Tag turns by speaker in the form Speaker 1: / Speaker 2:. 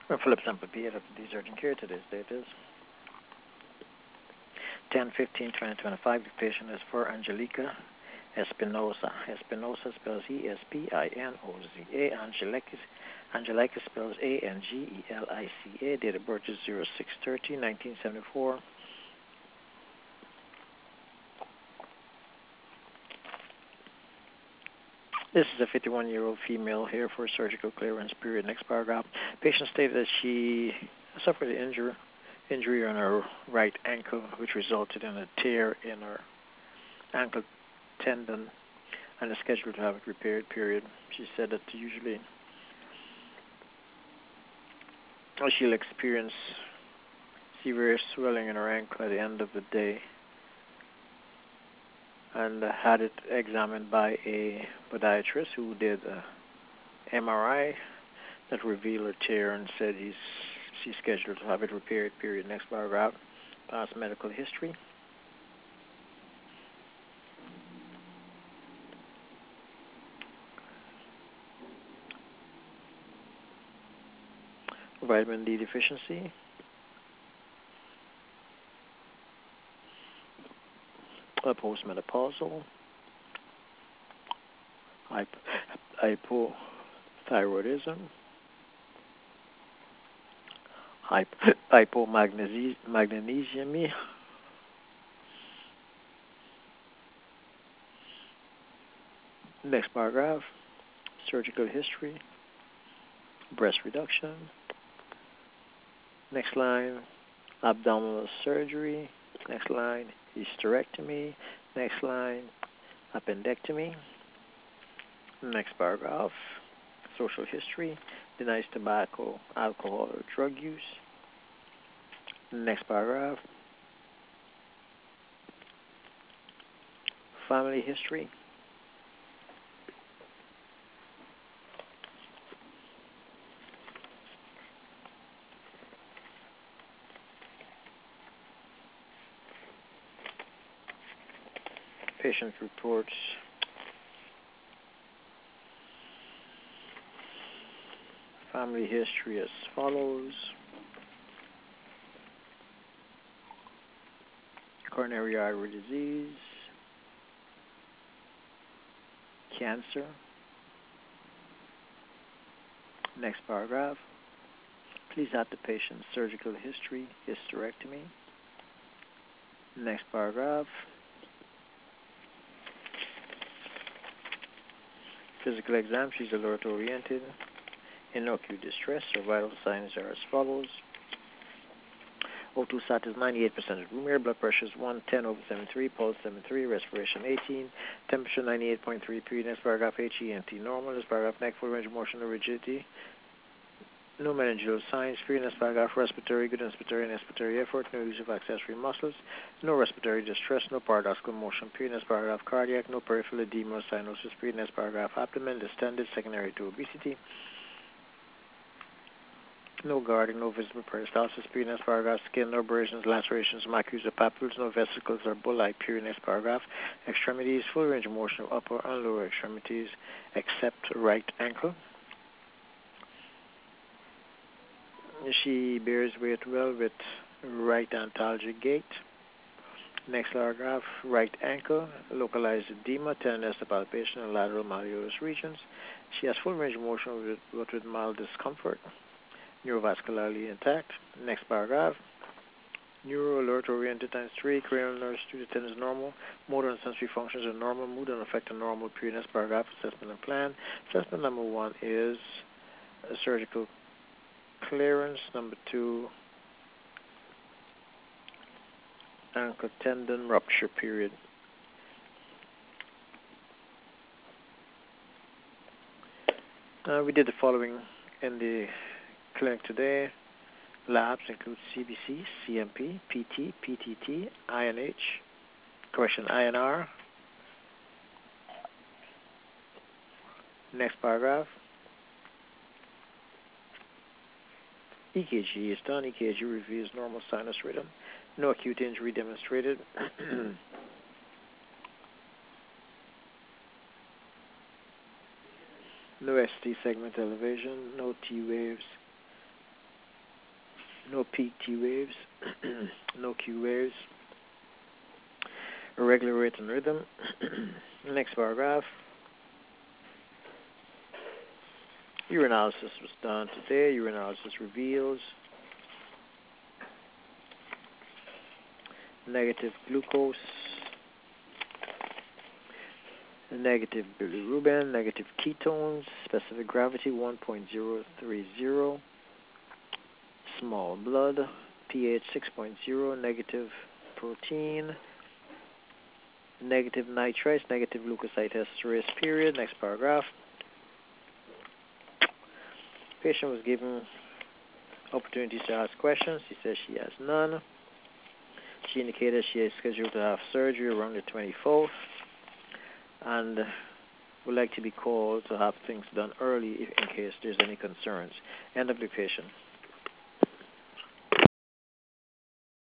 Speaker 1: Phillips and Papier of the urgent care. Today's date is 10/15/2025. The patient is for Angelica Espinosa. Espinosa spells Espinoza. Angelica spells Angelica. Date of birth is 06/30/1974. This is a 51-year-old female here for surgical clearance period. Next paragraph. Patient stated that she suffered an injury on her right ankle, which resulted in a tear in her ankle tendon and is scheduled to have it repaired period. She said that usually she'll experience severe swelling in her ankle at the end of the day and had it examined by a podiatrist who did a MRI that revealed a tear and said she's scheduled to have it repaired period. Next paragraph. Past medical history. Vitamin D deficiency. Postmenopausal. Hypothyroidism. Hypomagnesemia. Next paragraph. Surgical history. Breast reduction. Next line. Abdominal surgery. Next line. Hysterectomy. Next line. Appendectomy. Next paragraph. Social history. Denies tobacco, alcohol, or drug use. Next paragraph. Family history. Patient reports. Family history as follows. Coronary artery disease, cancer. Next paragraph. Please add the patient's surgical history, hysterectomy. Next paragraph. Physical exam. She's alert oriented. In no acute distress. Her vital signs are as follows. O2 sat is 98% room air. Blood pressure is 110/73. Pulse 73. Respiration 18. Temperature 98.3 Next paragraph. HENT normal. This paragraph. Neck, full range of motion, no rigidity. No meningeal signs. Next paragraph. Respiratory, good inspiratory and expiratory effort. No use of accessory muscles. No respiratory distress. No paradoxical motion. Next paragraph. Cardiac. No peripheral edema or cyanosis. Next paragraph. Abdomen distended, secondary to obesity. No guarding, no visible peristalsis. Next paragraph. Skin, no abrasions, lacerations, macules, or papules. No vesicles or bullae. Next paragraph. Extremities, full range of motion of upper and lower extremities except right ankle. She bears weight well with right antalgic gait. Next paragraph. Right ankle, localized edema, tenderness to palpation, and lateral malleolus regions. She has full range of motion but with mild discomfort. Neurovascularly intact. Next paragraph. Neuro alert oriented ×3. Cranial nerve student is normal. Motor and sensory functions are normal. Mood and affect are normal. Next paragraph. Assessment and plan. Assessment number 1 is a surgical clearance. Number 2, ankle tendon rupture period. We did the following in the clinic today. Labs include CBC, CMP, PT, PTT, INR. Next paragraph. EKG is done. EKG reveals normal sinus rhythm. No acute injury demonstrated. No ST segment elevation. No T waves. No peak T waves, no Q waves, irregular rate and rhythm. Next paragraph. Urinalysis was done today. Urinalysis reveals negative glucose, negative bilirubin, negative ketones, specific gravity 1.030, small blood, pH 6.0, negative protein, negative nitrites, negative leukocytesterase period. Next paragraph. Patient was given opportunities to ask questions. She says she has none. She indicated she is scheduled to have surgery around the 24th and would like to be called to have things done early in case there's any concerns. End of the patient.